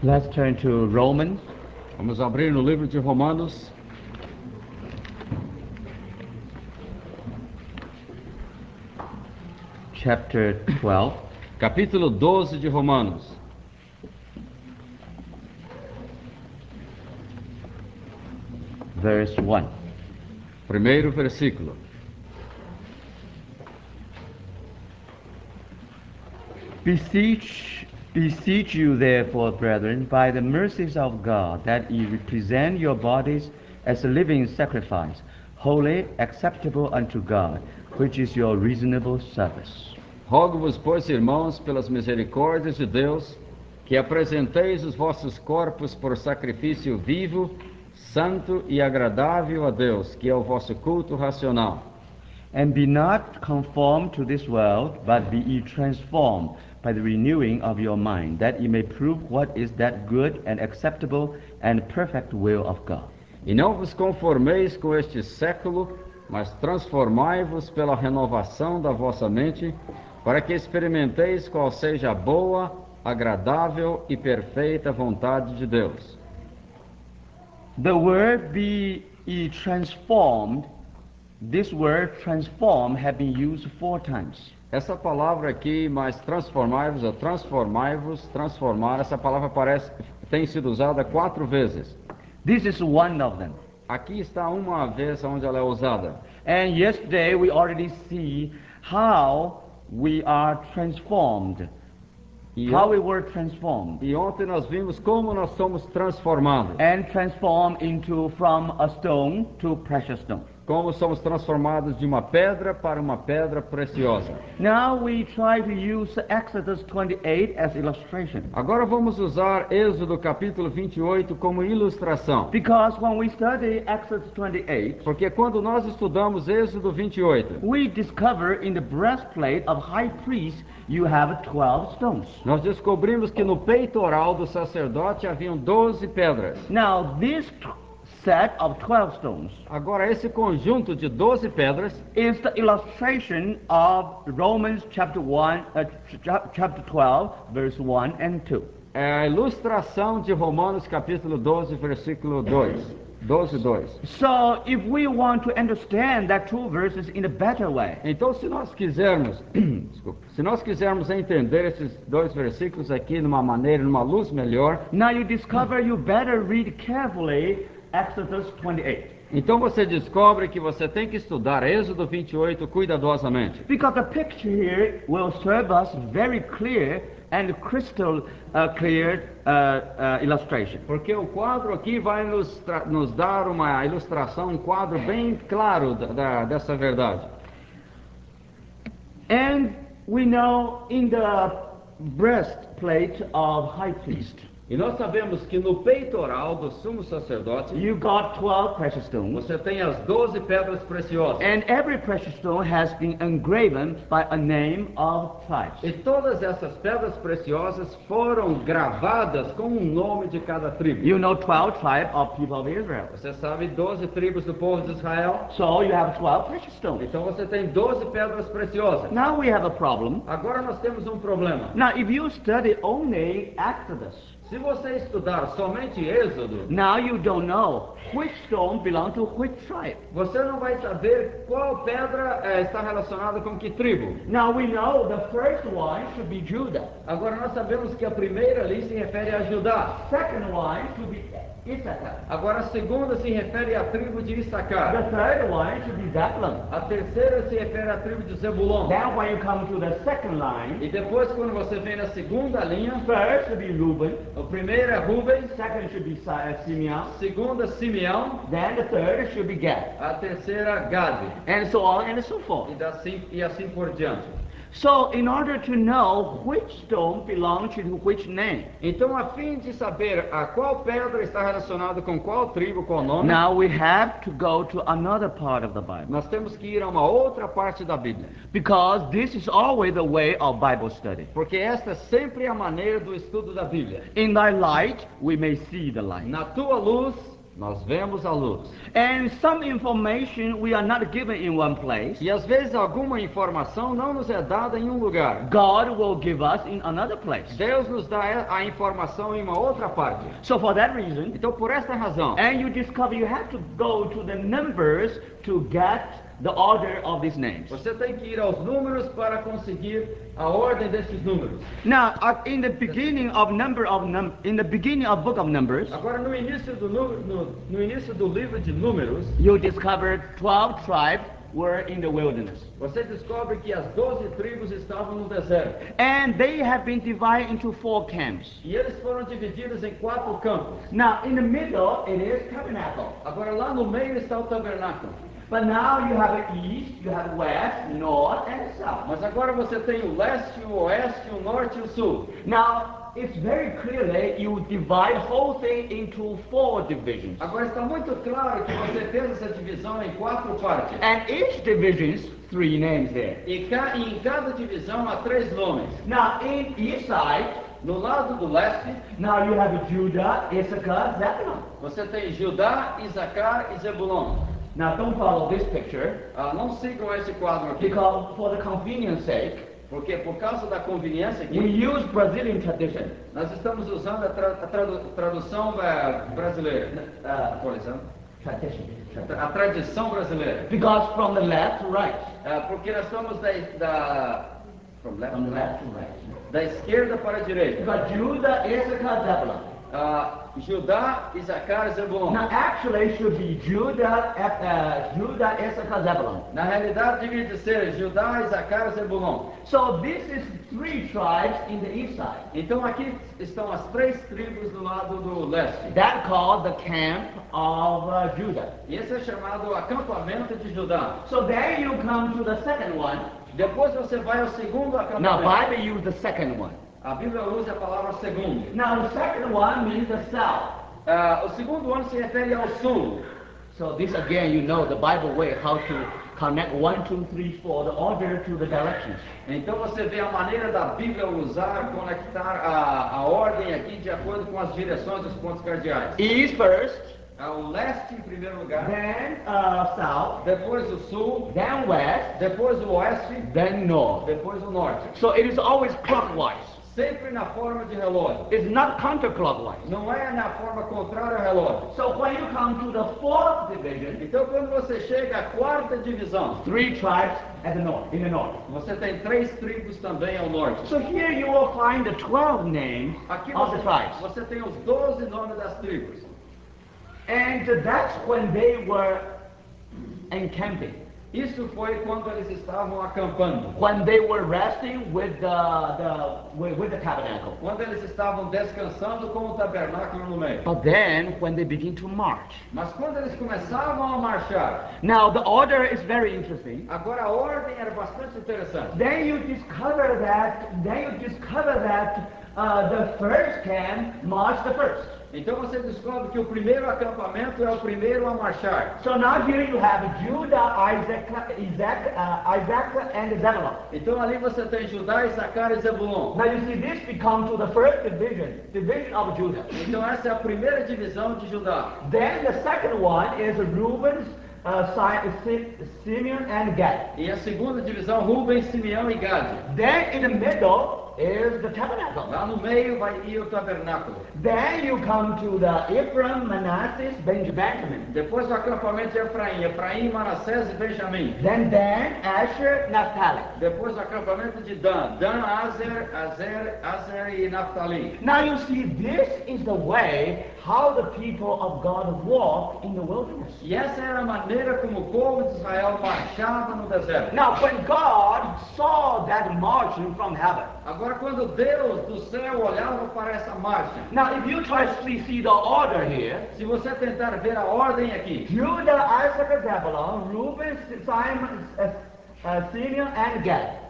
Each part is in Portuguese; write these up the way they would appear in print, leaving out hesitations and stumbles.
Let's turn to Romans. Vamos abrir no livro de Romanos, Chapter 12. capítulo 12 de Romanos. Verse 1. Primeiro versículo. Beseech you therefore, brethren, by the mercies of God, that ye present your bodies as a living sacrifice, holy, acceptable unto God, which is your reasonable service. Rogo-vos, pois, irmãos, pelas misericórdias de Deus, que apresenteis os vossos corpos por sacrifício vivo, santo e agradável a Deus, que é o vosso culto racional. And be not conformed to this world, but be ye transformed by the renewing of your mind, that ye may prove what is that good and acceptable and perfect will of God. E não vos conformeis com este século, mas transformai-vos pela renovação da vossa mente, para que experimenteis qual seja a boa, agradável e perfeita vontade de Deus. The word be ye transformed, this word transform have been used 4 times. Essa palavra aqui, mas transformai-vos, ou transformai-vos, transformar, essa palavra tem sido usada 4 vezes. This is one of them. Aqui está uma vez onde ela é usada. And yesterday we already see how we are transformed. How we were transformed. E ontem nós vimos como nós somos transformados. And transformed into from a stone to precious stone. Como somos transformados de uma pedra para uma pedra preciosa. Now we try to use Exodus 28 as illustration. Agora vamos usar Êxodo capítulo 28 como ilustração. Because when we study Exodus 28, porque quando nós estudamos Êxodo 28, we discover in the breastplate of high priest you have 12 stones. Nós descobrimos que no peitoral do sacerdote haviam 12 pedras. Now this set of 12 stones. Agora esse conjunto de 12 pedras is the illustration of Romans chapter 12 verse 1 and 2. É a ilustração de Romanos capítulo 12 versículo 2. 12:2. So if we want to understand that 2 verses in a better way. Então se nós quisermos entender esses 2 versículos aqui numa luz melhor, now you discover you better read carefully Exodus 28. Então você descobre que você tem que estudar Êxodo 28 cuidadosamente. Because the picture here will serve us very clear and crystal clear illustration. Porque o quadro aqui vai nos dar uma ilustração, um quadro bem claro dessa verdade. And we know in the breastplate of high priest. E nós sabemos que no peitoral do sumo sacerdote, you got 12 precious stones. Você tem as 12 pedras preciosas. And every precious stone has been engraven by a name of tribes. E todas essas pedras preciosas foram gravadas com um nome de cada tribo. You know 12 tribes of people of Israel. Você sabe 12 tribos do povo de Israel? So you have 12 precious stones. Então você tem 12 pedras preciosas. Now we have a problem. Agora nós temos um problema. Now if you study only Exodus, se você estudar somente Êxodo, now you don't know which stone belongs to which tribe. Você não vai saber qual pedra está relacionada com que tribo. Now we know the first one should be Judah. Agora nós sabemos que a primeira ali se refere a Judá. Second one should be Issachar. Agora a segunda se refere à tribo de Issacar. The third one should be Zebulun. A terceira se refere à tribo de Zebulon. Then when you come to the second line, e depois quando você vem na segunda linha, first should be Reuben. O primeiro é Rubem. Second should be Simeon. Segunda Simeão. Then the third should be Gad. A terceira Gad. And so on and so forth. E assim por diante. So, in order to know which stone belongs to which name, então, a fim de saber a qual pedra está relacionada com qual tribo, qual nome, now we have to go to another part of the Bible. Nós temos que ir a uma outra parte da Bíblia. Because this is always the way of Bible study. Porque esta sempre é a maneira do estudo da Bíblia. In thy light, we may see the light. Na tua luz nós vemos a luz. And some information we are not given in one place. E às vezes alguma informação não nos é dada em um lugar. God will give us in another place. Deus nos dá a informação em uma outra parte. So for that reason, Então, por esta razão, and you discover you have to go to the numbers to get the order of these names. você tem que ir aos números para conseguir a ordem desses números. Now, in the beginning of in the beginning of book of Numbers, Agora, no início do livro de Números, you discover 12 tribes were in the wilderness. você descobre que as 12 tribos estavam no deserto. And they have been divided into 4 camps. E eles foram divididos em 4 campos. Now, in the middle, it is tabernacle. Agora, lá no meio está o tabernáculo. But now you have east, you have west, north, and south. Mas agora você tem o leste, o oeste, o norte e o sul. Now, it's very clearly you divide whole thing into 4 divisions. Agora está muito claro que você fez essa divisão em 4 partes. And each division's 3 names there. E em cada divisão há 3 nomes. Now, in east side, No lado do leste, now you have Judah, Issachar, Zebulun. você tem Judá, Isacar e Zebulon. Now, don't follow this picture, Não sigam esse quadro aqui, because for the convenience sake, porque por causa da conveniência we aqui, use Brazilian tradition. nós estamos usando a tradução brasileira. Atualizando. A tradição brasileira. Because from the left to right. Porque nós estamos from left, From the left to right. da esquerda para a direita. Because Judah, Issachar, Zebulun. Judá, Isacar e Zebulon. Now, actually, it should be Judah, Issachar, Zebulun. Na realidade, devia de ser Judá, Isacar e Zebulon. So this is 3 tribes in the east side. Então aqui estão as 3 tribos do lado do leste. That called the camp of Judah. E esse é chamado acampamento de Judá. So then you come to the second one. Depois você vai ao segundo Now, acampamento. Bible use the second one. A Bíblia usa a palavra segundo. Now, the second one means the south. O segundo ano se refere ao sul. So this again, you know the Bible way how to connect 1, 2, 3, 4, the order to the directions. Então você vê a maneira da Bíblia usar, conectar a ordem aqui de acordo com as direções dos pontos cardeais. East first, O leste em primeiro lugar, then south, depois o sul, then west, depois o oeste, then north. depois o norte. So it is always clockwise. Sempre na forma de relógio. It's not counterclockwise. Não é na forma contrária ao relógio. So when you come to the 4th division, Então quando você chega à 4ª divisão, 3 tribes at the north, in the north. você tem 3 tribos também ao norte. So here you will find the 12 names Aqui of the tribes. você tem os 12 nomes das tribos. And that's when they were encamping. Isso foi quando eles estavam acampando. When they were resting with the tabernacle. Quando eles estavam descansando com o tabernáculo no meio. But then when they begin to march. Mas quando eles começavam a marchar, Now the order is very interesting. agora a ordem era bastante interessante. Then you discover that the first camp marched the first. Então você descobre que o primeiro acampamento é o primeiro a marchar. So now here you have Judah, Isaac, and Zebulun. Então ali você tem Judá, Isacar e Zebulon. Now you see this becomes to the first division of Judah. Então essa é a primeira divisão de Judá. Then the second one is Reuben, Simeon, and Gad. E a segunda divisão, Rubem, Simeão e Gade. Then in the middle is the tabernacle. Lá no meio vai ir o tabernáculo. Then you come to the Ephraim, Manasseh, Benjamin. Depois do acampamento de Efraim, Manassés e Benjamim. Then Dan, Asher, Naphtali. Depois do acampamento de Dan, Azer e Naphtali. Now you see, this is the way how the people of God walk in the wilderness. E essa era a maneira como o povo de Israel marchava no deserto. Now when God saw that marching from heaven, Agora, quando Deus do céu olhava para essa marcha, now if you try to see the order here, se você tentar ver a ordem aqui, Judah, Isaac, Zebulun, Reuben, Simon, Simeon, and Gad.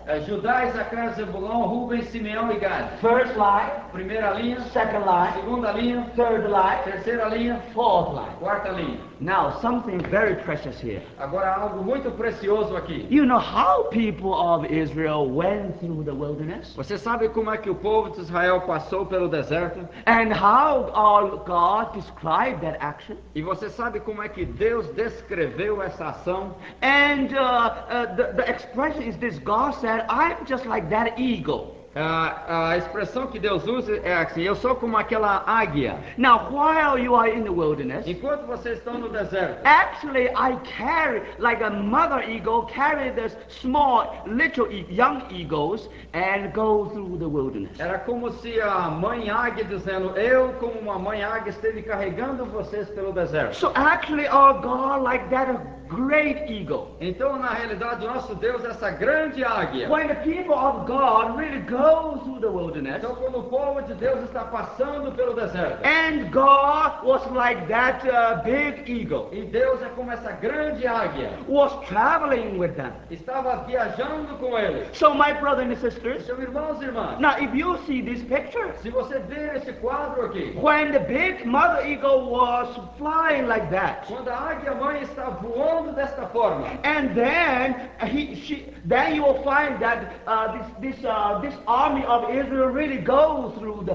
Judá, Isacar, Zebulon, Rubem, Simeão e Gad. First line, Primeira linha, second line, segunda linha, third line, terceira linha, fourth line. quarta linha. Now, something very precious here. Agora há algo muito precioso aqui. You know how people of Israel went through the wilderness? Você sabe como é que o povo de Israel passou pelo deserto? And how our God described that action? E você sabe como é que Deus descreveu essa ação? And the expression is this: God said, I'm just like that eagle. A expressão que Deus usa é assim: eu sou como aquela águia. Now, while you are in the wilderness, Enquanto vocês estão no deserto, actually I carry, like a mother eagle, carry the small, little, young eagles and go through the wilderness. era como se a mãe águia dizendo: eu, como uma mãe águia, esteve carregando vocês pelo deserto. So actually our God, like that, a great eagle. Então, na realidade, o nosso Deus é essa grande águia. When the people of God really go through the wilderness, Então, quando o povo de Deus está passando pelo deserto, and God was like that big eagle, e Deus é como essa grande águia, was traveling with them. estava viajando com eles. So my brothers and sisters, Então, irmãos e irmãs, now if you see this picture, se você ver esse quadro aqui, when the big mother eagle was flying like that, quando a águia mãe está voando desta forma, and then then you will find that this army of Israel really goes through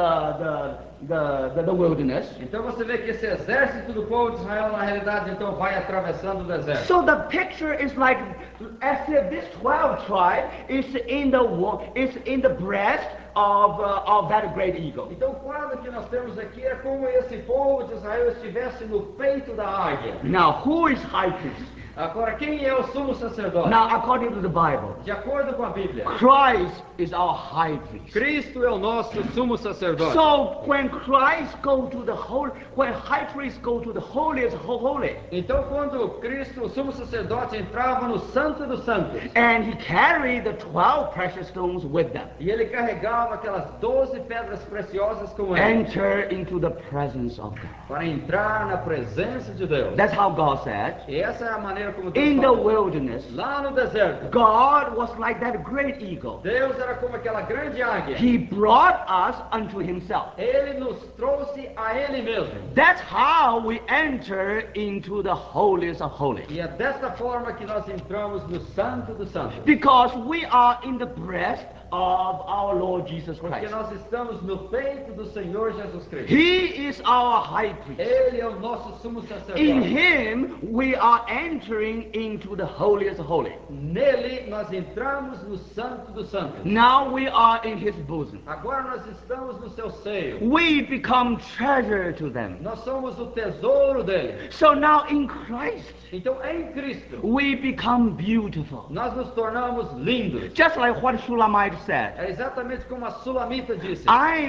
the wilderness. então você vê que esse exército do povo de Israel, na realidade, então vai atravessando o deserto. So the picture is like as if this 12 tribe is in the breast of that great eagle. Então o quadro que nós temos aqui é como esse povo de Israel estivesse no peito da águia. Now, who is high priest? Agora, quem é o sumo sacerdote? Now, according to the Bible, De acordo com a Bíblia, Christ is our high priest. Cristo é o nosso sumo sacerdote. So when Christ go to the holy, when high priest go to the holiest holy, Então, quando Cristo, o sumo sacerdote, entrava no Santo dos Santos, and he carried the 12 precious stones with them, e ele carregava aquelas 12 pedras preciosas com ele, enter into the presence of God. para entrar na presença de Deus. That's how God said. E essa é a maneira como Deus In the falou. wilderness, Lá no deserto, God was like that great eagle. Deus era como aquela grande águia. He brought us unto himself. Ele nos trouxe a Ele mesmo. That's how we enter into the holiest of holies. E é desta forma que nós entramos no Santo dos Santos. Because we are in the breast of our Lord Jesus Porque Christ. nós estamos no peito do Senhor Jesus Cristo. He is our high priest. Ele é o nosso sumo sacerdote. In him we are entering into the holiest of holies. Nele nós entramos no Santo dos Santos. Now we are in his bosom. Agora nós estamos no seu seio. We become treasure to them. Nós somos o tesouro dele. So now in Christ Então, em Cristo, we become beautiful. nós nos tornamos lindos. Just like what Shulamite said. É exatamente como a Sulamita disse.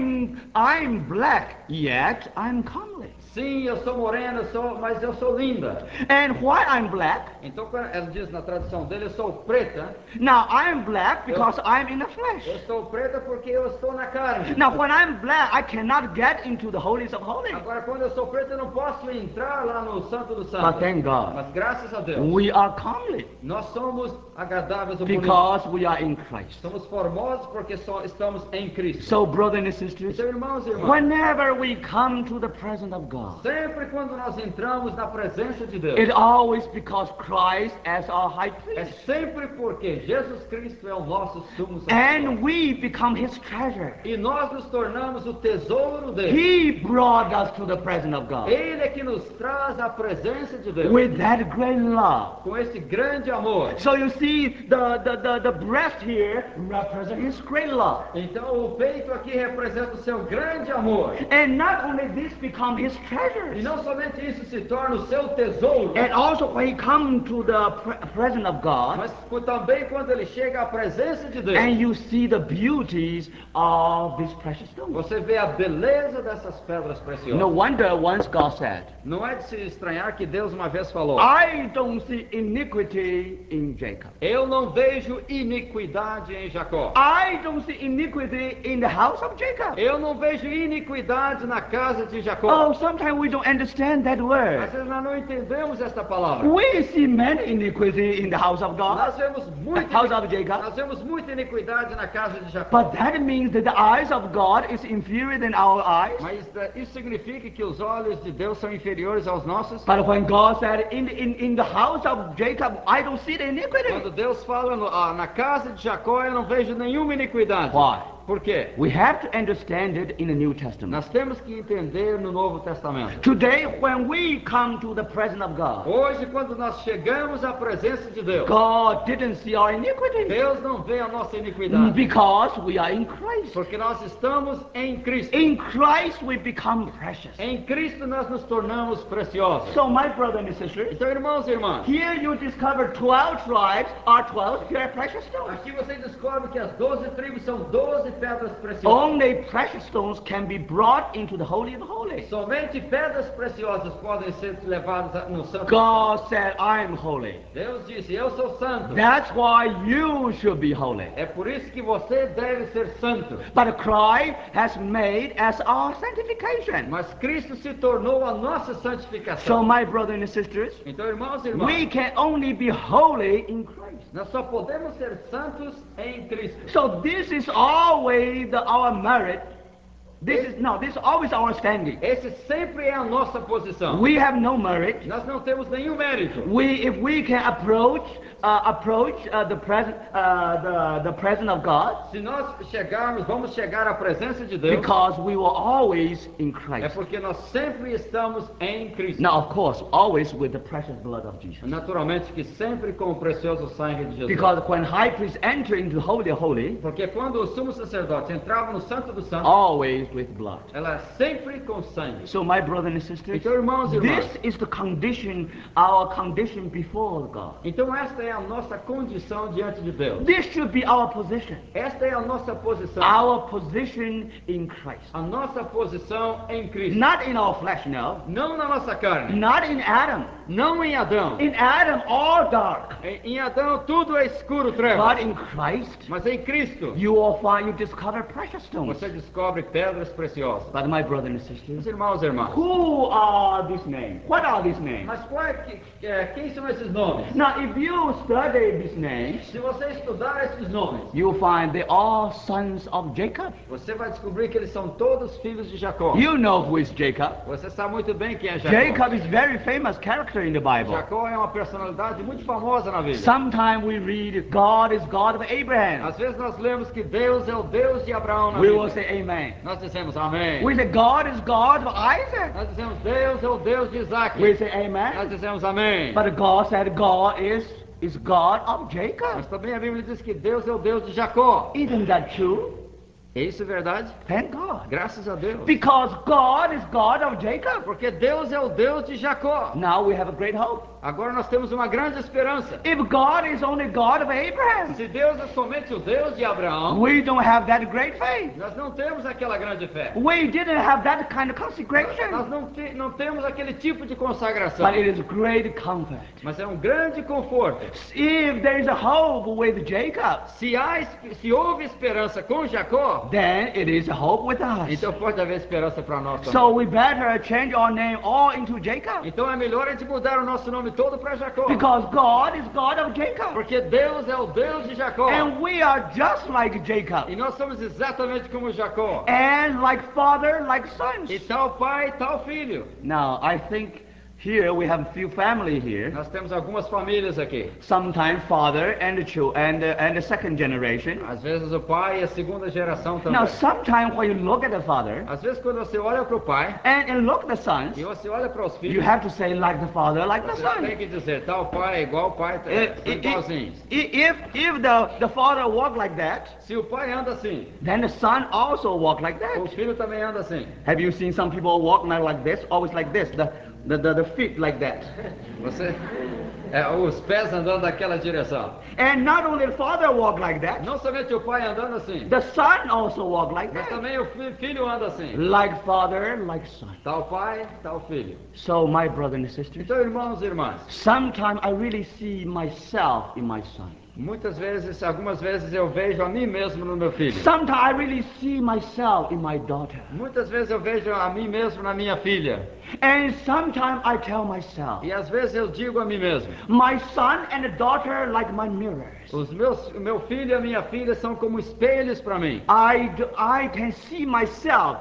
I'm black, yet I'm comely. Sim, eu sou morena, mas eu sou linda. And why I'm black? Então, ela diz na tradução dele, eu sou preta. Now I'm black because I'm in the flesh. Eu sou preta porque eu estou na carne. Now when I'm black, I cannot get into the holies of holies. Agora, quando eu sou preta, eu não posso entrar lá no Santo dos But Santos. thank God, Mas graças a Deus, we are comely nós somos agradáveis ou bonitos. because we are in Christ. Somos formosos porque só estamos em Cristo. So brothers and sisters, Então, irmãos e irmãs, whenever we come to the presence of God, sempre quando nós entramos na presença de Deus, it always because Christ as our high é priest. sempre porque Jesus Cristo é o nosso sumo sacerdote. And we become his treasure. E nós nos tornamos o tesouro dele. He brought us to the presence of God. Ele é que nos traz a presença de Deus. With that great love. Com esse grande amor. So you see, the breast here represents his great love. Então o peito aqui representa o seu grande amor. And not only this become his E treasures. não somente isso se torna o seu tesouro, And also when he come to the presence of God, mas também quando ele chega à presença de Deus, and you see the beauties of these precious stones. você vê a beleza dessas pedras preciosas. No wonder once God said, Não é de se estranhar que Deus uma vez falou: I don't see iniquity in Jacob. eu não vejo iniquidade em Jacó. I don't see iniquity in the house of Jacob. Eu não vejo iniquidade na casa de Jacó. Oh, sometimes we don't understand that Às word. vezes nós não entendemos esta palavra. We We see many iniquity in the house of God, Nós vemos the house of Jacob. nós vemos muita iniquidade na casa de Jacó. But that means that the eyes of God is inferior than our eyes. Mas isso significa que os olhos de Deus são inferiores aos nossos? But when God said, in the house of Jacob, I don't see the iniquity. Quando Deus fala na casa de Jacó, eu não vejo nenhuma iniquidade. Why? Por quê? We have to understand it in the New Testament. Nós temos que entender no Novo Testamento. Today, when we come to the presence of God, Hoje, quando nós chegamos à presença de Deus, God didn't see our iniquity Deus não vê a nossa iniquidade, because we are in Christ. porque nós estamos em Cristo. In Christ, we become precious. Em Cristo nós nos tornamos preciosos. So, my brothers and sisters, Então, irmãos e irmãs, here you discover 12 tribes are 12 pure precious stones. aqui você descobre que as 12 tribos são 12 pedras preciosas. Only precious stones can be brought into the Holy of Holies. Somente pedras preciosas podem ser levadas no Santo. God said, I am holy. Deus disse, eu sou santo. That's why you should be holy. É por isso que você deve ser santo. But Christ has made as our sanctification. Mas Cristo se tornou a nossa So, santificação. my brothers and sisters, Então, irmãos e irmãs, we can only be holy in Christ. nós só podemos ser santos em Cristo. So this is always our merit. This is always our standing. Esse sempre é a nossa posição. We have no merit. Nós não temos nenhum mérito. If we can approach the presence of God, Se nós vamos chegar à presença de Deus, because we were always in é Christ. porque nós sempre estamos em Cristo. Now, of course, always with the precious blood of Jesus. Naturalmente que sempre com o precioso sangue de Jesus. Because when high priest enter into the holy of holy, Porque quando o sumo sacerdote entrava no Santo dos Santos, always with blood. ela é sempre com sangue. So, my brothers and sisters, Então, irmãos e irmãs, this is the condition, our condition before God. então esta é a nossa condição diante de Deus. This should be our position. Esta é a nossa posição. Our position in Christ. A nossa posição em Cristo. Not in our flesh, no. Não na nossa carne. Not in Adam. Não em Adão. In Adam, all dark. Em Adão tudo é escuro, trevas. But in Christ, Mas em Cristo you discover precious stones. você descobre pedras preciosas. But my brothers and Meus sisters, irmãos e irmãs. who are these names? What are these names? Mas quem são esses nomes? Now, if you study these names, Se você estudar esses nomes, you'll find they are sons of Jacob. você vai descobrir que eles são todos filhos de Jacó. You know who is Jacob. Você sabe muito bem quem é Jacó. Jacob is very famous character in the Bible. Jacó é uma personalidade muito famosa na Bíblia. Sometimes we read God is God of Abraham. Às vezes nós lemos que Deus é o Deus de Abraão na We will Bíblia. say amen. Nós dizemos amém. We say God is God of Isaac. Nós dizemos Deus é o Deus de Isaac. We say Nós amen. dizemos amém. But God said God is God of Jacob. Mas também a Bíblia diz que Deus é o Deus de Jacó. Isn't that true? É isso verdade? Thank God. Graças a Deus. Because God is God of Jacob. Porque Deus é o Deus de Jacó. Now we have a great hope. Agora nós temos uma grande esperança. If God is only God of Abraham, Se Deus é somente o Deus de Abraão, we don't have that great faith. nós não temos aquela grande fé. We didn't have that kind of Nós consecration. não temos aquele tipo de consagração. But it is great comfort. Mas é um grande conforto. If there is a hope with Jacob, Se houve esperança com Jacó, then it is a hope with us. então pode haver esperança para nós também. So we better change our name all into Jacob. Então é melhor a gente mudar o nosso nome todo para Jacó. Because God is God of Jacob. Porque Deus é o Deus de Jacó. And we are just like Jacob. E nós somos exatamente como Jacó. And like father, like sons. E tal pai, tal filho. Now, I think here we have a few family here. Nós temos algumas famílias aqui. Sometimes father and the children and the second generation. Às vezes o pai e a segunda geração também. Now, sometimes when you look at the father Às vezes quando você olha para o pai and look at the sons, e você olha para os you filhos, have to say like the father, like the você son. tem que dizer tal pai é igual pai, são igualzinhos. If the father walk like that, Se o pai anda assim, then the son also walk like o that. filho também anda assim. Have you seen some people walk not like this, always like this, the feet like that? Você os pés andando naquela direção. And not only the father walk like that, Não somente o pai andando assim, the son also walk like mas that. também o filho anda assim. Like father, like son. Tal pai, tal filho. So my brother and sisters, Então, irmãos e irmãs, sometimes I really see myself in my son. Algumas vezes eu vejo a mim mesmo no meu filho. Sometimes I really see myself in my daughter. Muitas vezes eu vejo a mim mesmo na minha filha. And sometimes I tell myself, E às vezes eu digo a mim mesmo: my son and daughter are like my mirrors. o meu filho e a minha filha são como espelhos para mim. I can see myself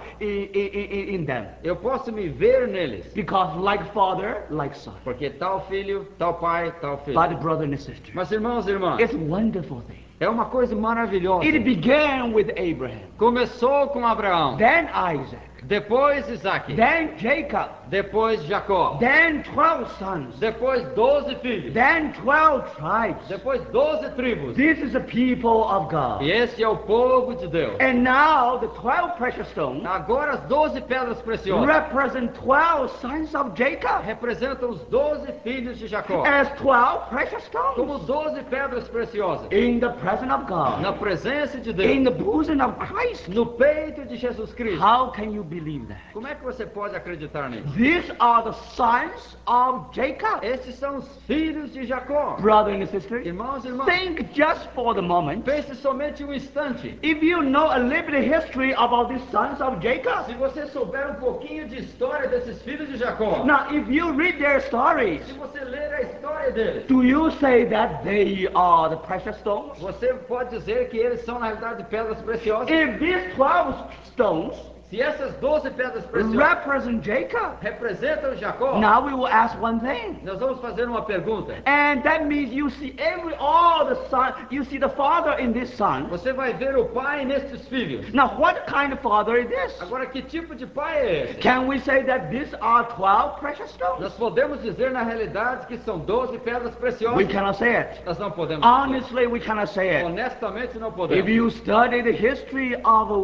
in them. Eu posso me ver neles. Because like father, like son. Porque tal filho, tal pai, tal filho. But brother and sister, Mas irmãos e irmãs, it's a wonderful thing. é uma coisa maravilhosa. It began with Abraham, Começou com Abraão, then Isaac, depois Isaac, then Jacob, depois Jacó, then 12 sons, depois 12 filhos, then 12 tribes. depois 12 tribos. This is the people of E God. esse é o povo de Deus. And now the 12 precious stones Agora as 12 pedras preciosas represent 12 sons of Jacob representam os 12 filhos de Jacó, as 12 precious como stones 12 pedras preciosas, in the presence of God, na presença de in Deus, the bosom of Christ. no peito de Jesus Cristo. How can you believe that? Como é que você pode acreditar nisso? These are the sons of Jacob. Esses são os filhos de Jacó. Brother and sister, Irmãos e irmãs, think just for the moment. pense somente um instante. If you know a little bit of history about these sons of Jacob, Se você souber um pouquinho de história desses filhos de Jacó, now if you read their stories, se você ler a história deles, do you say that they are the precious stones? você pode dizer que eles são na realidade pedras preciosas? If these 12 stones Se essas 12 pedras preciosas represent Jacob, representam Jacó, now we will ask one thing. nós vamos fazer uma pergunta. And that means you see all the son, you see the father in this son. Você vai ver o pai nestes filhos. Now what kind of father is this? Agora, que tipo de pai é esse? Can we say that these are 12 precious stones? Nós podemos dizer na realidade que são 12 pedras We preciosas? cannot say it. Nós não podemos dizer. Honestly, we cannot say it. Honestamente, não If podemos. you study the history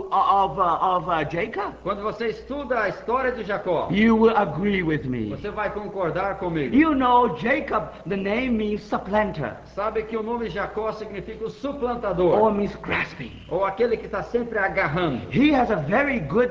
of Jacob, Quando você estuda a história de Jacó, you will agree with me. você vai concordar comigo. You know Jacob, the name means supplanter Sabe que o nome Jacó significa o or suplantador, means grasping. ou aquele que está sempre agarrando. He has a very good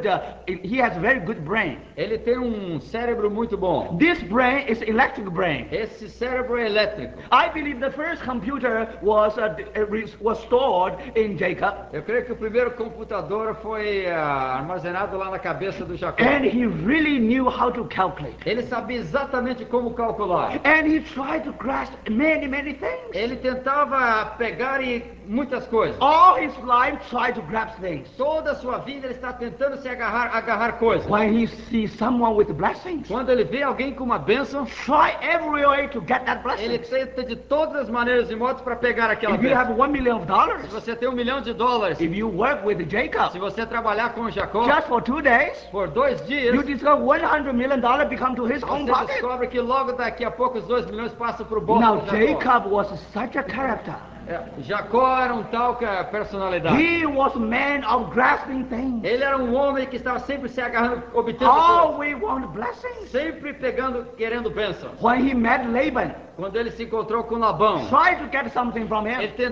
brain. Ele tem um cérebro muito bom. This brain is electric brain. Esse cérebro é elétrico. I believe the first computer was stored in Jacob, Eu creio que o primeiro computador foi armazenado lá na cabeça do Jacó. and he really knew how to calculate. Ele sabia exatamente como calcular. And he tried to grasp many things. Ele tentava pegar muitas coisas. All his life tried to grasp things. Toda a sua vida ele está tentando se agarrar coisas. When he sees someone with blessings, Quando ele vê alguém com uma bênção, try every way to get that ele blessing. tenta de todas as maneiras e modos para pegar aquela If you bênção. have $1 million, Se você tem $1 milhão, if you work with Jacob, se você trabalhar com Jacó just for 2 days, por 2 dias, you discover $100 million become to his own você pocket. descobre que logo daqui a pouco os 2 milhões passam para o bolso Now de Jacó. Jacob was such a character. Jacó era um tal personalidade. He was a man of grasping things. Ele era um homem que estava sempre se agarrando, obtendo coisas, Always want blessings. sempre querendo bênção. When he met Laban, Quando ele se encontrou com Labão, tried to get something from ele him.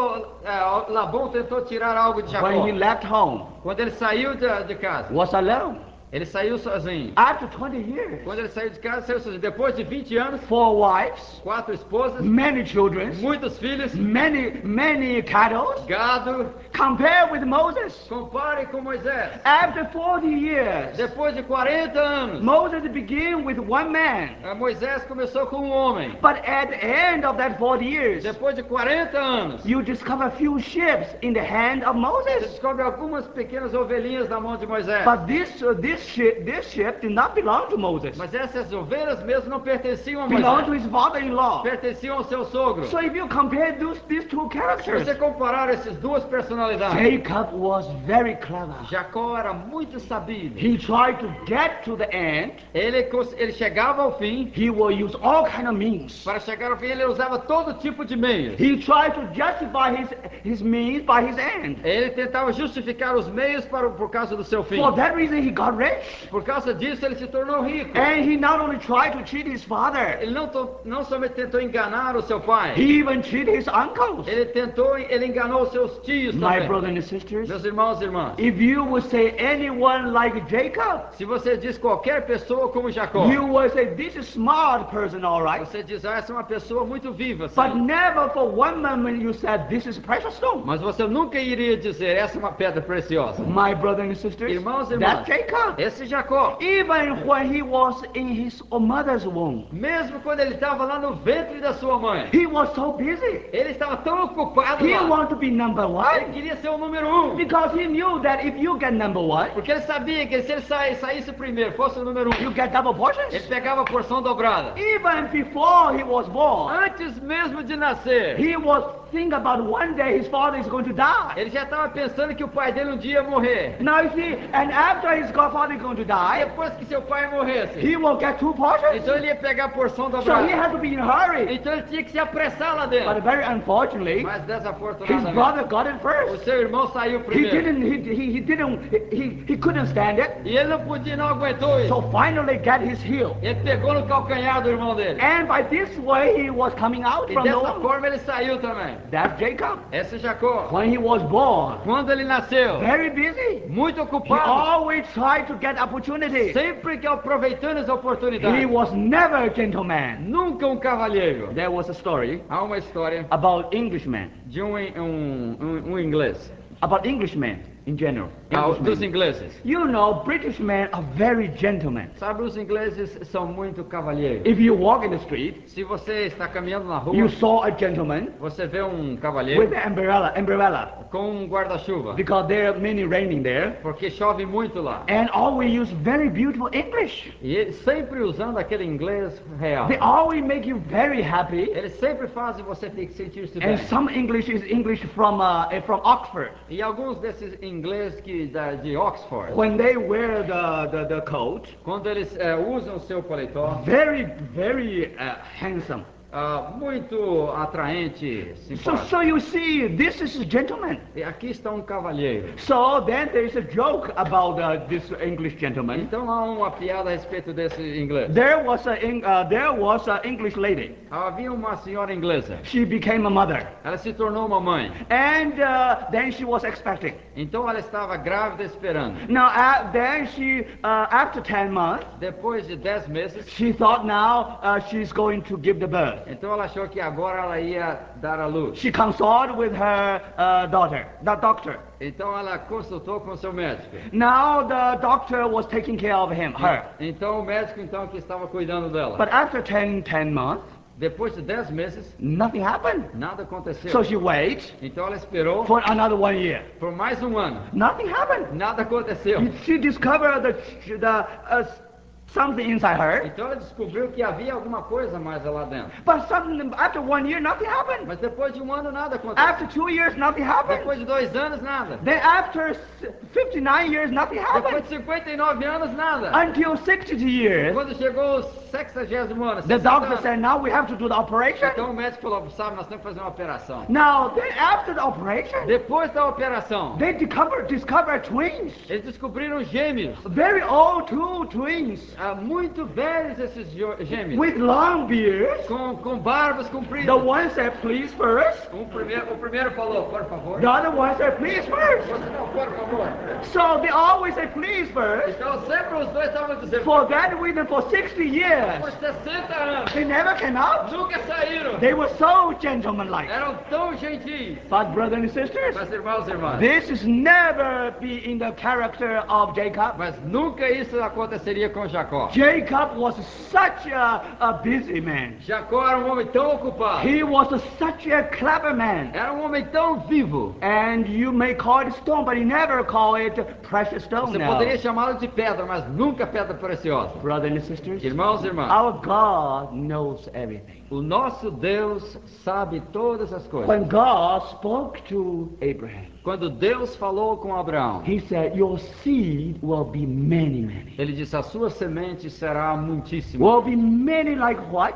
Labão tentou tirar algo de Jacó. When he left home, Quando ele saiu de casa, was alone. ele saiu sozinho. After 20 years, Quando ele saiu de casa, saiu sozinho. Depois de 20 anos, 4 wives, 4 esposas, many children, muitos filhos, many cattle. gado. Compare with Moses. Compare com Moisés. After 40 years, Depois de 40 anos, Moses began with one man. Moisés começou com um homem. But at the end of that 40 years, Depois de 40 anos, you discover a few ships in the hand of você Moses. descobre algumas pequenas ovelhinhas na mão de Moisés. But this ship did not belong to Moses. Mas essas ovelhas mesmo não pertenciam a Belonged to Moisés. his father-in-law. Pertenciam ao seu sogro. So if you compare these two Se characters, você comparar essas duas personalidades, Jacob was very clever. Jacó era muito sabido. He tried to get to the end. Ele chegava ao fim. He will use all kind of means. Para chegar ao fim, ele usava todo tipo de meios. He tried to justify his means by his end. Ele tentava justificar os meios por causa do seu fim. For that reason, he got rich. Por causa disso ele se tornou rico. And he not only tried to cheat his father, Ele não somente tentou enganar o seu pai, he even cheated his uncles. ele enganou os seus tios My também. brothers and sisters, Meus irmãos e irmãs, if you would say anyone like Jacob, se você diz qualquer pessoa como Jacó, you would say this is smart person, all right? você diz, essa é uma pessoa muito viva, But sim. never for one moment you said this is precious stone. Mas você nunca iria dizer, essa é uma pedra preciosa. My brothers and sisters, Irmãos e irmãs, that's Jacob. esse Jacó, Even when he was in his mother's womb, mesmo quando ele estava lá no ventre da sua mãe, he was so busy. ele estava tão ocupado He lá, wanted to be number ele one queria ser o número 1. because he knew that if you get number one, Porque ele sabia que se ele saísse primeiro, fosse o número 1, you get double ele portions. pegava a porção dobrada. Even before he was born, Antes mesmo de nascer, he was thinking about one day his father is going to die. ele já estava pensando que o pai dele um dia ia morrer. Now you see, and after his father is going to die, Depois que seu pai morresse, he will get two portions. então ele ia pegar a porção So he dobrada. had to be in a hurry. Então ele tinha que se apressar lá But dentro. very unfortunately, Mas his desafortunadamente, brother got it o first. seu irmão saiu He primeiro. he couldn't stand it. E ele não podia, não aguentou isso. So finally get his heel. Ele pegou no calcanhar do irmão dele. And by this way he was coming out E from the dessa womb. forma ele saiu também. That's Jacob. Esse é Jacó. When he was born, Quando ele nasceu, very busy. muito He ocupado, always tried to get opportunity. sempre que aproveitando as He oportunidades. was never a gentleman. Nunca um cavalheiro. There was a story Há uma história about Englishmen, de um inglês, about Englishmen in general. dos Englishmen. ingleses. You know, British men are very gentlemen. Sabe, os ingleses são muito cavalheiros. If you walk in the street, Se você está caminhando na rua, you saw a gentleman você vê um with cavalheiro an umbrella, com um guarda-chuva, because there are many raining there, porque chove muito lá. and always use very beautiful English. E ele sempre usando aquele inglês real. They always make you very happy. Eles sempre fazem você ter que sentir-se bem. And some English is English from Oxford. E alguns desses ingleses de Oxford, When they wear the coat, quando eles usam o seu paletó, very handsome. muito atraente, simpático. So you see, this is a gentleman. E aqui está um cavalheiro. So then there is a joke about this English gentleman. Então há uma piada a respeito desse inglês. There was a English lady. Havia uma senhora inglesa. She became a mother, Ela se tornou uma mãe. and then she was expecting. Então ela estava grávida esperando. Now then she after 10 months, Depois de 10 meses, she thought now she's going to give the birth. então ela achou que agora ela ia dar à luz. She consulted with her doctor. Então ela consultou com seu médico. Now the doctor was taking care of her. Então o médico então que estava cuidando dela. But after 10 months, Depois de 10 meses, nothing happened. nada aconteceu. So she waited Então ela esperou for another 1 year. por mais um ano. Nothing happened. Nada aconteceu. She discovered something inside her. Então ela descobriu que havia alguma coisa mais lá dentro. But after 1 year, nothing happened. Mas depois de um ano nada aconteceu. After 2 years, nothing happened. Depois de 2 anos nada. Then after 59 years, nothing Depois happened. de 59 anos nada. Until 60 years, Quando chegou o 60º ano, the 60 doctor anos, said, now we have to do the operation. então o médico falou, sabe, nós temos que fazer uma operação. Now, then after the operation, Depois da operação, they discovered twins. eles descobriram gêmeos. Very old two twins. Muito velhos esses gêmeos. With long beards. Com barbas compridas. The one said, please first. O primeiro falou, por favor. The other one said, please first. Você não, por favor. So they always say, please first. Então sempre os dois estavam dizendo, For that reason, for 60 years, por 60 anos, they never came out. nunca saíram. They were so gentlemanlike. Eram tão gentis. But brothers and sisters, Mas irmãos e irmãs, this is never be in the character of Jacob. mas nunca isso aconteceria com Jacó. Jacob was such a busy man. Jacó era um homem tão ocupado. He was such a clever man. Era um homem tão vivo. And you may call it stone, but he never call it precious stone Você now. poderia chamá-lo de pedra, mas nunca pedra preciosa. Brothers and sisters, Irmãos e irmãs, our God knows everything. o nosso Deus sabe todas as coisas. When God spoke to Abraham, Quando Deus falou com Abraão, he said, your seed will be many. ele disse, a sua semente será muitíssima. Will be many like what?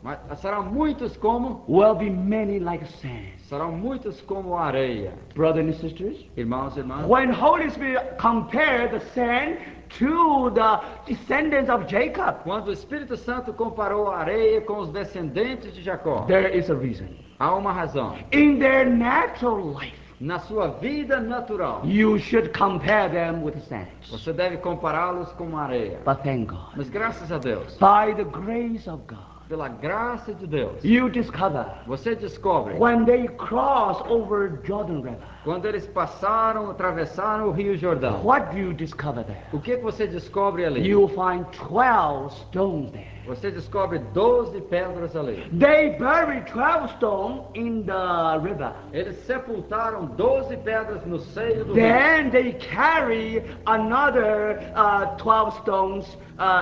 Mas serão muitos como? Will be many like sand. Serão muitos como a areia. Brothers and sisters, Irmãos e irmãs, when Holy Spirit compared the sand to the descendants of Jacob, quando o Espírito Santo comparou a areia com os descendentes de Jacó, there is a reason. há uma razão. In their natural life, Na sua vida natural, you should compare them with sand. você deve compará-los com a areia. But thank God, Mas graças a Deus, by the grace of God, pela graça de Deus, you discover você descobre, when they cross over Jordan River, quando eles atravessaram o Rio Jordão, what do you discover there? o que você descobre ali? You will find 12 stones there. Você descobre 12 pedras ali. They buried 12 stones in the river. Eles sepultaram 12 pedras no seio do rio. Then they carry another 12 stones,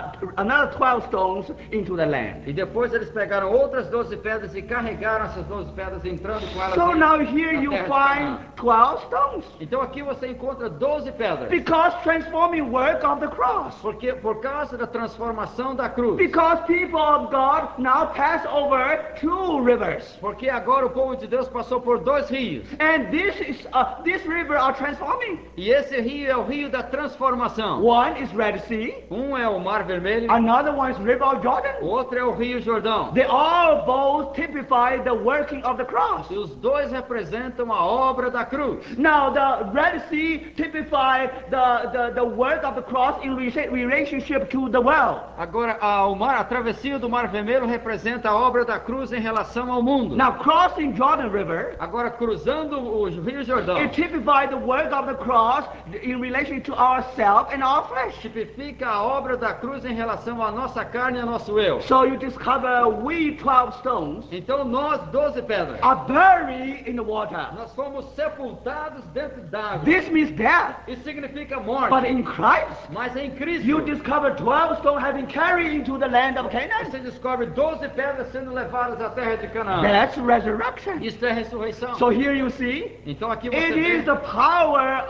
into the land. E depois eles pegaram outras 12 pedras e carregaram essas 12 pedras, entrando com elas So em- now here na you terra de find Canaã. 12 stones. Então aqui você encontra 12 pedras. Because transforming work of the cross. Porque por causa da transformação da cruz. Because people of God now pass over 2 rivers. Porque agora o povo de Deus passou por 2 rios. And this river are transforming. E esse rio é o rio da transformação. One is Red Sea, Um é o Mar Vermelho, another one is River of o Jordan. outro é o Rio Jordão. They all both typify the working of the cross. E os dois representam a obra da cruz. Now the Red Sea typify the work of the cross in relationship to the world. Agora, a travessia do Mar Vermelho representa a obra da cruz em relação ao mundo. Now crossing Jordan River, Agora, cruzando o Rio Jordão, it typifies the work of the cross in relation to ourselves and our flesh. tipifica a obra da cruz em relação à nossa carne e ao nosso eu. So you discover we 12 stones Então, nós, 12 pedras, are buried in the water. nós fomos sepultados dentro d'água. This means death. Isso significa But morte. in Christ, Mas em Cristo, you discover 12 stones have been carried into the land of Canaan. você descobre 12 pedras sendo levadas à terra de Canaã. That's resurrection. Isso é ressurreição. So here you see, Então aqui você it vê. is the power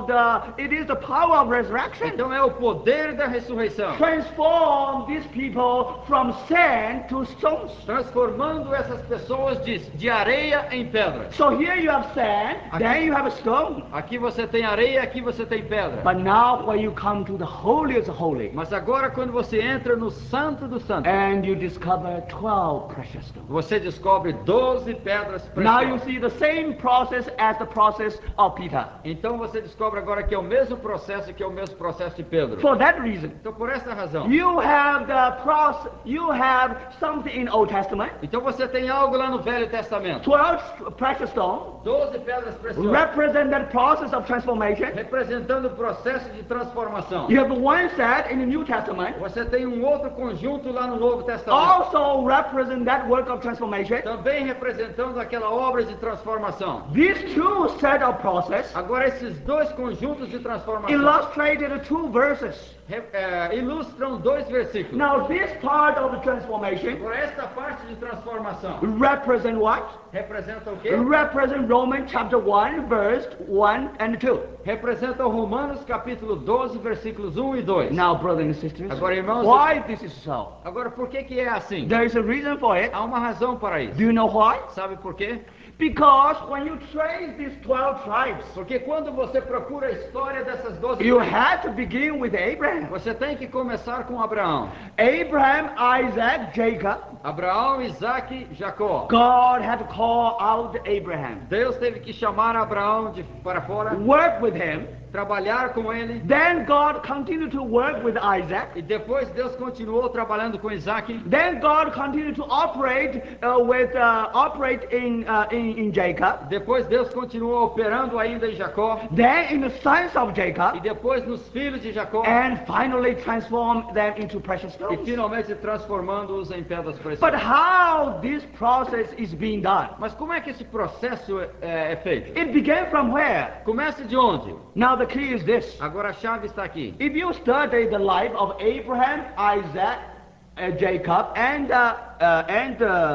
of resurrection. Então é o poder da ressurreição. Transform these people from sand to stones. Transformando essas pessoas de areia em pedra. So here you have sand, then you have a stone. Aqui você tem areia, aqui você tem pedra. But now when you come to the holiest of holy, Mas agora quando você entra no Santo dos Santos, and you discover 12 precious stones. você descobre 12 pedras Now you preciosas. see the same process as the process of Peter. Então você descobre agora que é o mesmo processo que é o mesmo processo de Pedro. For that reason, Então por essa razão. you have the process. You have something in Old Testament. Então você tem algo lá no Velho Testamento. 12 precious stones 12 pedras preciosas. represent that process of transformation. Representando o processo de transformação. You have one set in the New Testament, Você tem um outro conjunto lá no Novo Testamento. also represent that work of transformation. Também representando aquela obra de transformação. These two set of process Agora esses dois conjuntos de transformação illustrated 2 verses. ilustram 2 versículos. Now this part of the transformation Agora esta parte de transformação represent what? representa o quê? Represent Romans chapter 1 verse 1 and 2. Representa o Romanos capítulo 12 versículos 1 e 2. Now brothers and sisters, Agora, irmãos, why this is so? Agora por que é assim? There is a reason for it. Há uma razão para isso. Do you know why? Sabe por quê? Because when you trace these 12 tribes, Porque quando você procura a história dessas 12 you tribos, had to begin with Abraham. você tem que começar com Abraão. Abraham, Isaac, Jacob. Abraão, Isaac e Jacó. God had to call out Abraham, Deus teve que chamar Abraão para fora, work with him. trabalhar com ele. Then God continued to work with Isaac. E depois Deus continuou trabalhando com Isaac. Then God continued to operate in Jacob. Depois Deus continuou operando ainda em Jacó. Then in the sons of E Jacob. depois nos filhos de Jacó. And finally transform them into precious E stones. finalmente transformando-os em pedras But preciosas. how this process is being done? Mas como é que esse processo é feito? It began from where? Começa de onde? Now the key is this. Agora a chave está aqui. If you study the life of Abraham, Isaac, Jacob, and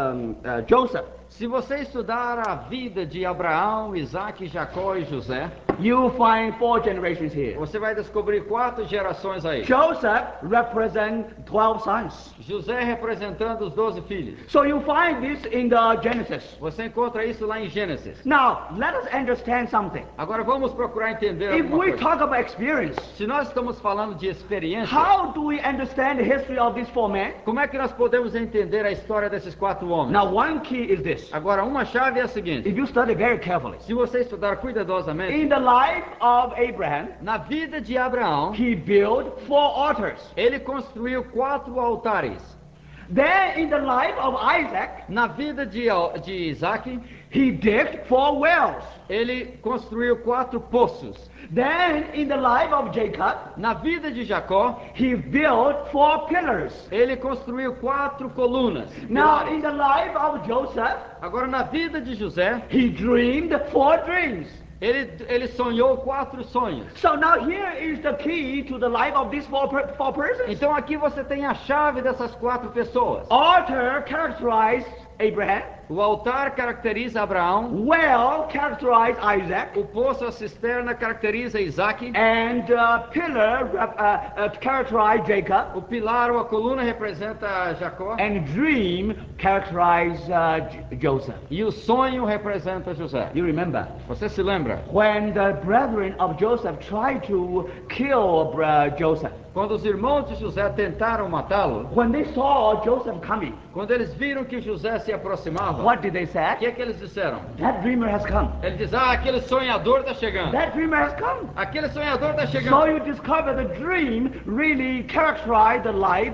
Joseph, Se você estudar a vida de Abraão, Isaac, Jacó e José, you find 4 generations here. Você vai descobrir 4 gerações aí. Joseph represents 12 sons. José representando os 12 filhos. So you find this in the Genesis. Você encontra isso lá em Gênesis. Now, let us understand something. Agora vamos procurar entender If alguma we coisa. talk about experience, Se nós estamos falando de experiência, how do we understand the history of these 4 men? como é que nós podemos entender a história desses 4 homens? Now, one key is this. Agora, uma chave é a seguinte. If you study very carefully, Se você estudar cuidadosamente, in the life of Abraham, na vida de Abraão, he built 4 altars. ele construiu 4 altares. Then in the life of Isaac, Na vida de Isaac, he digged 4 wells. ele construiu 4 poços. Then in the life of Jacob, Na vida de Jacó, he built 4 pillars. ele construiu 4 colunas. Now pilares. in the life of Joseph, Agora, na vida de José, he dreamed 4 dreams. ele sonhou 4 sonhos. So now here is the key to the life of these 4 persons. Então aqui você tem a chave dessas 4 pessoas. Altar characterized Abraham. O altar caracteriza Abraão, Well characterized Isaac. o poço, a cisterna caracteriza Isaac, And pillar characterized Jacob. o pilar ou a coluna representa Jacó, And dream characterized Joseph. e o sonho representa José. You remember? Você se lembra? When the brethren of Joseph tried to kill Joseph, Quando os irmãos de José tentaram matá-lo, when they saw Joseph coming, quando eles viram que José se aproximava, what did they o say? que é que eles disseram? That dreamer has come. Ele diz, aquele sonhador está chegando. That dreamer has come. Aquele sonhador está So chegando. you discover the dream really characterized the life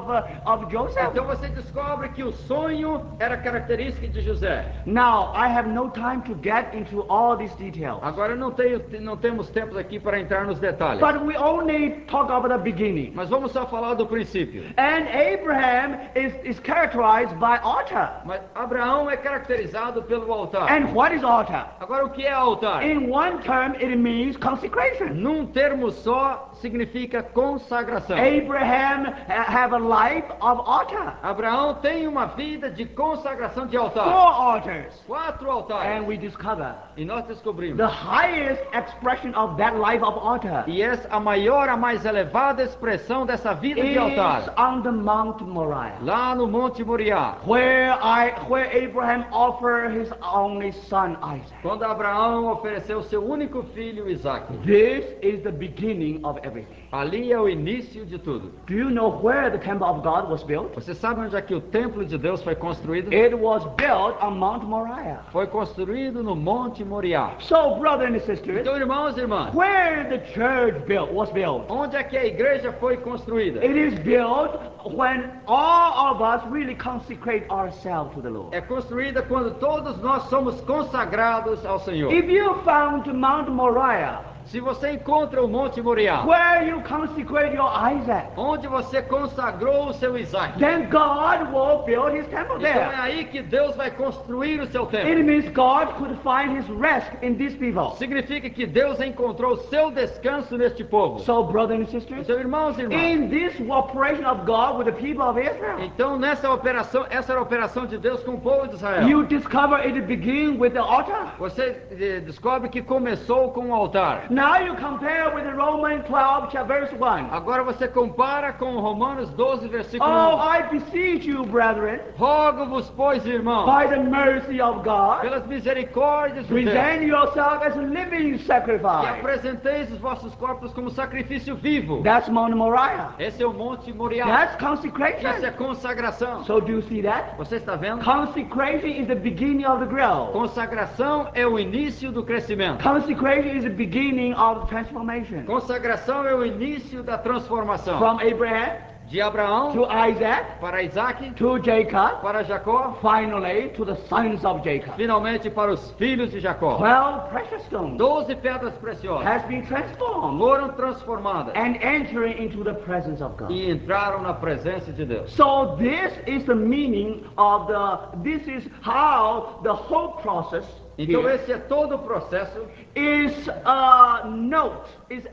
of Joseph. Então você descobre que o sonho era característica de José. Now, I have no time to get into all these details. Agora não temos tempo aqui para entrar nos detalhes. But we only talk about the beginning. Mas vamos só falar do princípio. And Abraham is characterized by altar. Mas Abraão é caracterizado pelo altar. And what is altar? Agora o que é altar? In one term, it means consecration. Num termo só significa consagração. Abraham have a life of altar. Abraão tem uma vida de consagração de 4 altar. altars. 4 altares. And we discover E nós descobrimos. the highest expression of that life of altar E essa a maior, a mais elevada expressão dessa vida de is altar. on the Mount Moriah, Lá no Monte Moriá. where Abraham offered his only son Isaac. Quando Abraão ofereceu seu único filho Isaac. This is the beginning of everything. Ali é o início de tudo. Do you know where the temple of God was built? Você sabe onde é que o templo de Deus foi construído? It was built on Mount Moriah. Foi construído no Monte Moriá. So, brothers and sisters, Então, irmãos e irmãs, where the church was built? onde é que a igreja foi construída? It is built when all of us really consecrate ourselves to the Lord. É construída quando todos nós somos consagrados ao Senhor. If you found Mount Moriah, Se você encontra o Monte Moriá, where you consecrate your Isaac, onde você consagrou o seu Isaac, then God will build his temple então é there. aí que Deus vai construir o seu It templo. means God could find his rest in these people. Significa que Deus encontrou o seu descanso neste povo. So, brothers and sisters, Então, irmãos e irmãs, in this operation of God with the people of Israel, então nessa operação, essa era a operação de Deus com o povo de Israel. you discover it begins with the altar. Você descobre que começou com o altar. Now you compare with Romans 12, verse 1. Agora você compara com Romanos 12, versículo Oh, 1. I beseech you, brethren, Rogo-vos, pois, irmãos, by the mercy of God, pelas misericórdias de Deus, present yourself as a living que sacrifice. apresenteis os vossos corpos como sacrifício vivo. That's Mount Moriah. Esse é o Monte Moriá. That's Isso é consecration. consagração. So do you see that? Você está vendo? Consecration is the beginning of the growth. Consagração é o início do crescimento. Consecration is the beginning of transformation. Consagração é o início da transformação. From Abraham De Abraão to Isaac para Isaac, to Jacob, para Jacó, finally to the sons of Jacob. finalmente para os filhos de Jacó. 12 precious stones 12 pedras preciosas has been transformed foram transformadas and entering into the presence of God. e entraram na presença de Deus. So this is the meaning of this is how the whole process Então here esse é todo o processo, is a note, is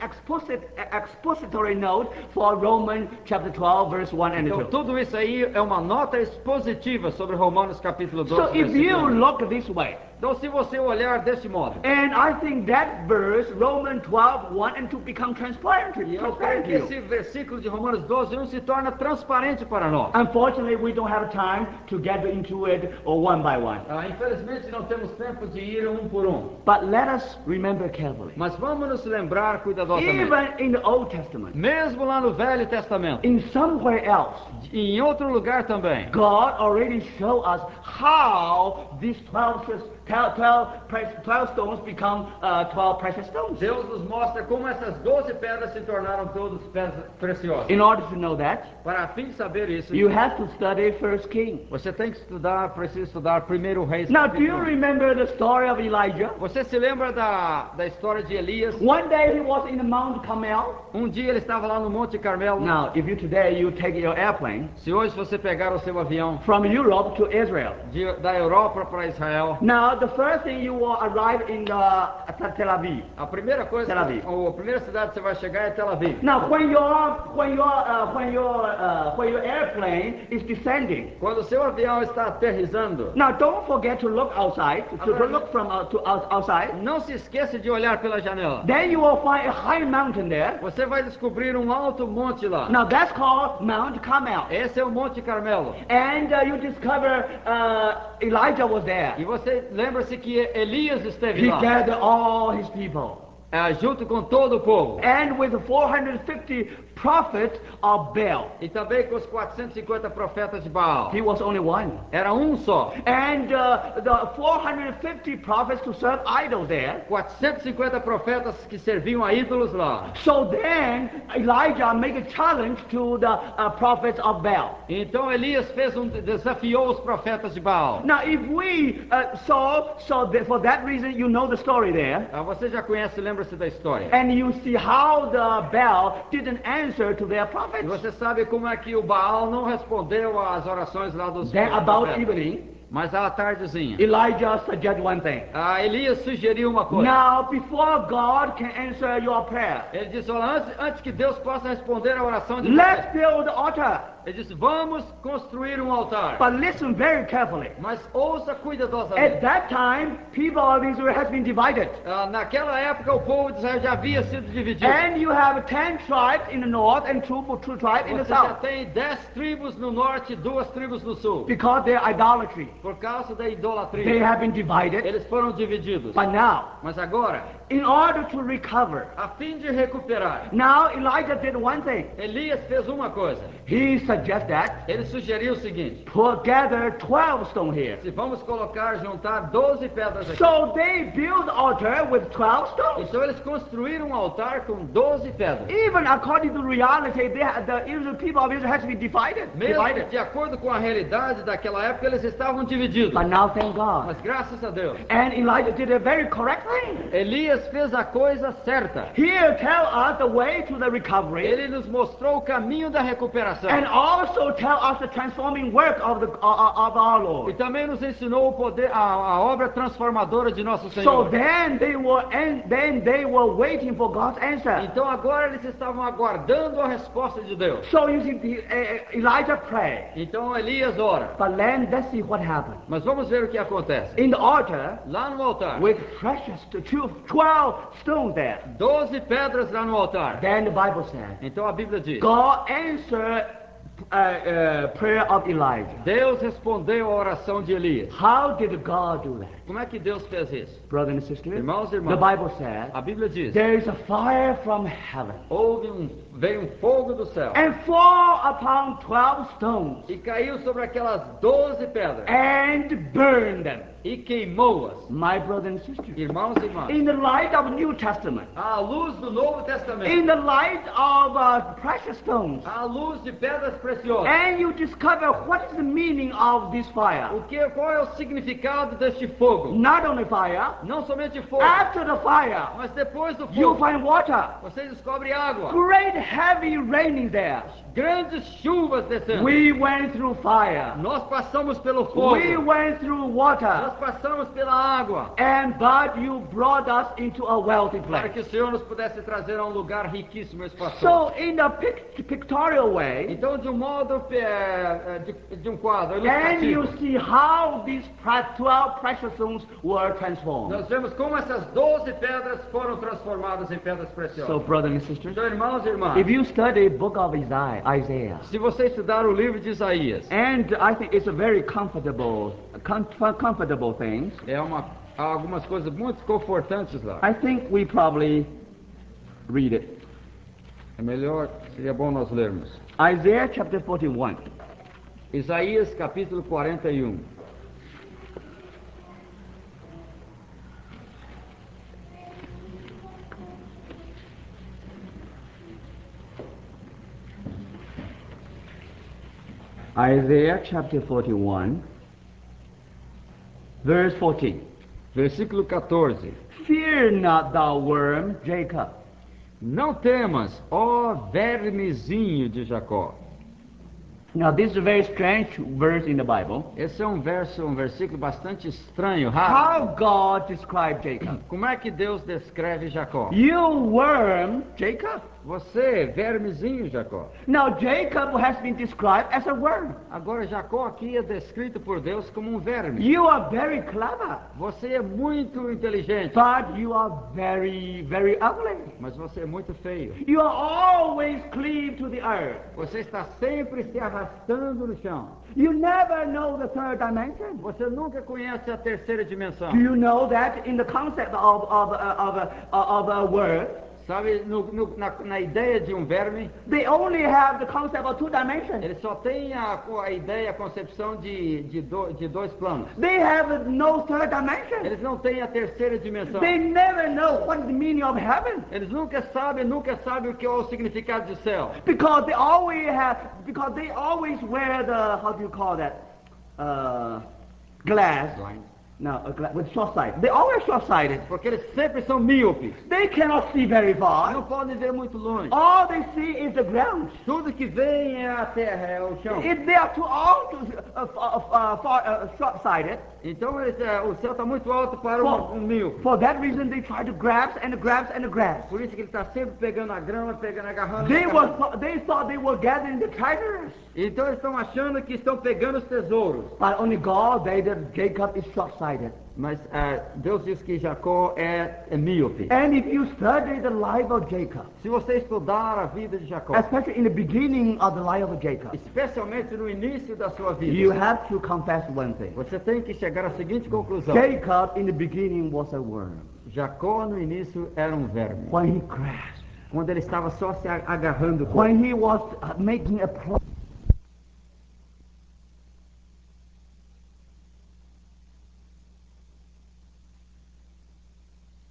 expository note for Romans chapter 12 verse 1 and então 2. tudo isso aí é uma nota expositiva sobre Romanos capítulo 12, So if you versículo 1. look this way, Então, se você olhar desse modo, And I think that verse, Romans 12:1 and 2, become transparent e eu creio to que you. esse versículo de Romanos 12:1 se torna transparente para nós. Unfortunately, we don't have time to get into it one by one. Infelizmente, não temos tempo de ir um por um. But let us remember carefully. Mas vamos nos lembrar cuidadosamente. Even in the Old Testament, Mesmo lá no Velho Testamento, in somewhere else, e em outro lugar também, God already showed us how these 12 stones become 12 precious stones. Deus nos mostra como essas 12 pedras se tornaram todas pedras preciosas. In order to know that, Para a fim de saber isso, you have to study First King. você tem que estudar, precisa estudar primeiro Reis. Now, do you capítulo 1. remember the story of Elijah? Você se lembra da história de Elias? One day he was in the Mount Carmel. Um dia ele estava lá no Monte Carmelo. Now, if you today you take your airplane Se hoje você pegar o seu avião from Europe to Israel. da Europa para Israel, Now, the first thing you will arrive in Tel Aviv. a primeira coisa, Tel Aviv. a primeira cidade que você vai chegar é Tel Aviv. Now, when your airplane is descending, Quando o seu avião está aterrissando, now don't forget to look outside, to look from outside. não se esqueça de olhar pela janela. Then you will find a high mountain there. Você vai descobrir um alto monte lá. Now that's called Mount Carmel. Esse é o Monte Carmelo. And you discover Elijah was there. E você lembra-se que Elias esteve He lá, gathered all his people. junto com todo o povo. And with 450 prophets of Baal. E também com os 450 profetas de Baal. He was only one. Era um só. And the 450 prophets to serve idols there. 450 profetas que serviam a ídolos lá. So then Elijah made a challenge to the prophets of Baal. Então Elias desafiou os profetas de Baal. Now if we for that reason you know the story there. Você já conhece, lembra-se da história. And you see how the Baal didn't answer to their E prophets. você sabe como é que o Baal não respondeu às orações lá dos Then about profetas. evening, Mas à tardezinha, Elijah suggested one thing. Elias sugeriu uma coisa. Now before God can answer your prayer, Ele disse, olha, antes que Deus possa responder a oração de let's vocês, build the altar. ele disse, vamos construir um altar. But listen very carefully. Mas ouça At cuidadosamente. that time, people of Israel has been divided. Naquela época o povo de Israel já havia sido dividido. And you have 10 tribes in the north and two tribes in the Você já south. tem 10 tribos no norte e 2 tribos no sul. Because their idolatry. Por causa da They idolatria. have been divided. Eles foram divididos. But now, Mas agora, in order to recover, a fim de recuperar, now Elijah did one thing. Elias fez uma coisa. He suggests that Ele sugeriu o seguinte: gather 12 stones here. se vamos juntar 12 pedras aqui. So they built altar with 12 stones. Então eles construíram um altar com 12 pedras. Even according to reality, the Israel people of Israel has been divided. Mesmo de acordo com a realidade daquela época, eles estavam divididos. But now, thank God. Mas graças a Deus, And Elijah did a very correct thing. Elias fez a coisa certa. Here tell us the way to the recovery, Ele nos mostrou o caminho da recuperação. and also tell us the transforming work of our E Lord. também nos ensinou o poder, a obra transformadora de nosso So Senhor. then they were waiting for God's answer. Então agora eles estavam aguardando a resposta de Deus. So you see, Elijah prayed. Então Elias ora. But then let's see what happened. Mas vamos ver o que acontece. In the altar, Lá no altar, with precious 12 stones there. 12 pedras lá no altar. Then the Bible says, Então a Bíblia diz: God answered prayer of Elijah. Deus respondeu a oração de Elias. How did God do that? Como é que Deus fez isso? Brothers and sisters, Irmãos e the irmãs, Bible says, a Bíblia diz: there is a fire from heaven veio um fogo do céu and fall upon 12 stones e caiu sobre aquelas 12 pedras and burn them. e queimou-as. My brothers and sisters, Irmãos e irmãs, in the light of New Testament, à luz do Novo Testamento, in the light of precious stones, à luz de pedras preciosas, and you discover what is the meaning of this fire. qual é o significado deste fogo? Not only fire, Não somente fogo, after the fire, mas depois do you fogo, find water. você descobre água. Great heavy raining there. Grandes chuvas descendo. We went through fire. Nós passamos pelo fogo. We went through water. Nós passamos pela água but you brought us into a wealthy para place. que o Senhor nos pudesse trazer a um lugar riquíssimo e espaçoso. So in a pictorial way, Então, de um modo de um quadro and ilustrativo, you see how these 12 precious stones were transformed. nós vemos como essas 12 pedras foram transformadas em pedras So, preciosas. brothers and sisters, Então, irmãos e irmãs, if you study book of Isaiah, se você estudar o livro de Isaías, and I think it's a very comfortable thing, há algumas coisas muito confortantes lá. I think we probably read it. É melhor, seria bom nós lermos. Isaiah chapter 41. Isaías capítulo 41. Isaiah chapter 41, verse 14. Versículo 14. Fear not, thou worm, Jacob. Não temas, ó vermezinho de Jacó. Now, this is a very strange verse in the Bible. Esse é um versículo bastante estranho, raro. How God described Jacob. Como é que Deus descreve Jacó? You worm, Jacob. Você, vermezinho, Jacó. Now, Jacob has been described as a worm. Agora, Jacó aqui é descrito por Deus como um verme. You are very clever, Você é muito inteligente, but you are very, very ugly. mas você é muito feio. You are always cleaved to the earth. Você está sempre se arrastando no chão. You never know the third dimension. Você nunca conhece a terceira dimensão. Do you know that in the concept of a word, Sabe, na ideia de um verme, they only have the concept of two dimensions. ele só tem a ideia, a concepção de dois planos. They have no third dimension. Eles não têm a terceira dimensão. They never know what is the meaning of heaven. Eles nunca sabem o que é o significado de céu. Because they always wear the, how do you call that? Glass. No, with short sight. They always short-sighted. Porque eles sempre são míopes. They cannot see very Não far. podem ver muito longe. All they see is the ground. Tudo que vem é a terra, é o chão. If they are too short-sighted, Então o céu está muito alto para um míope. for that reason they try to grasp and grasp and grasp. Por isso que ele está sempre pegando a grama, agarrando. They thought they were gathering the treasures. Então eles estão achando que estão pegando os tesouros. But only God, Jacob is short-sighted. Mas Deus diz que Jacó é míope. And if you study the life of Jacob, Se você estudar a vida de Jacó, especially in the beginning of the life of Jacob, especialmente no início da sua vida, you have to confess one thing. você tem que chegar à seguinte conclusão. Jacob in the beginning was a worm. Jacó no início era um verme. When he grasped, Quando ele estava só se agarrando, when he was making a promise